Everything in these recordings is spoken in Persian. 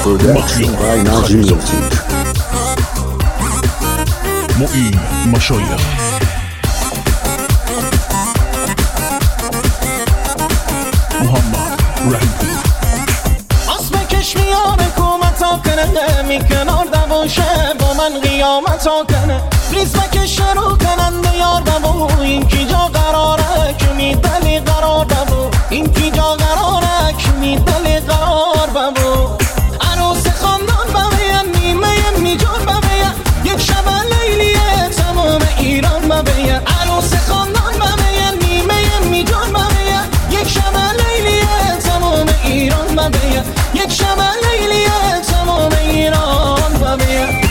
Production by Naji Music. معین مشایخ. محمد رحیمی. اسم کش میان حکومتا کنه می کنار دواشه با من قیامتا کنه ریز مکش رو کننده یار بابو این کی جا قراره که می دلی قرار بابو این کی جا قراره که می دلی قرار بابو عروس خاندان ببین نیمه میجان ببین یک شب لیلیه تمام ایران ببین عروس خاندان ببین نیمه میجان ببین یک شب لیلیه تمام ایران ببین یک شب لیلیه تمام ایران ببین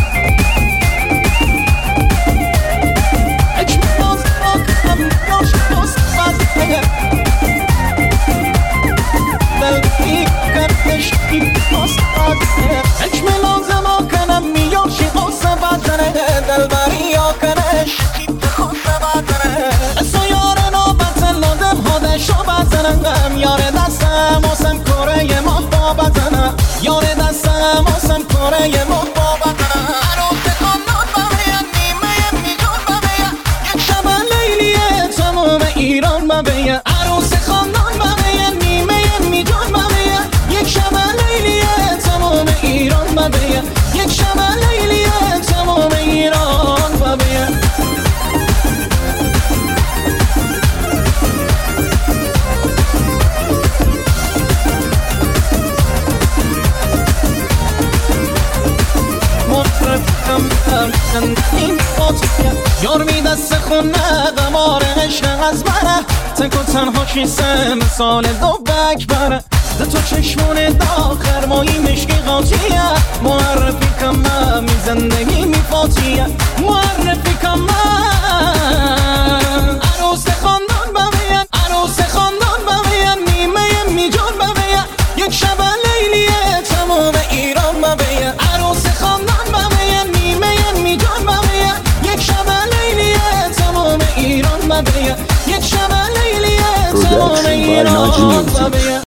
اجمل لازم آکنم میاشی قصه بدنه دلبری آکنش خوصه بدنه اسو یار نوبت لازم خودشو بزنم یار دستم آسم کره محبا بزنم یار دستم آسم کره محبا بزنم عروس خاندان ببین نیمه میجان ببین یک شب لیلیه تمام ایران ببین عروس خاندان ببین نیمه میجان ببین یک شب لیلیه تمام ایران ببین یک شب لیلیه تمام ایران ببین این فاطیه یار می دست خونه قمار عشق از بره تک و تنها کیسه مثال دو بک بره ده تو چشمون داخر مایی مشکی قاطیه معرفی کم من می زندگی می فاطیه معرفی کم من عروس خاندان ببین عروس خاندان ببین نیمه میجان ببین یک شب لیلیه تمام ایران ببین عروس خاندان ببین نیمه میجان ببین یک شب لیلیه تمام ایران ببین یک شب لیلیه تمام Production by ایران Naji Music. ببین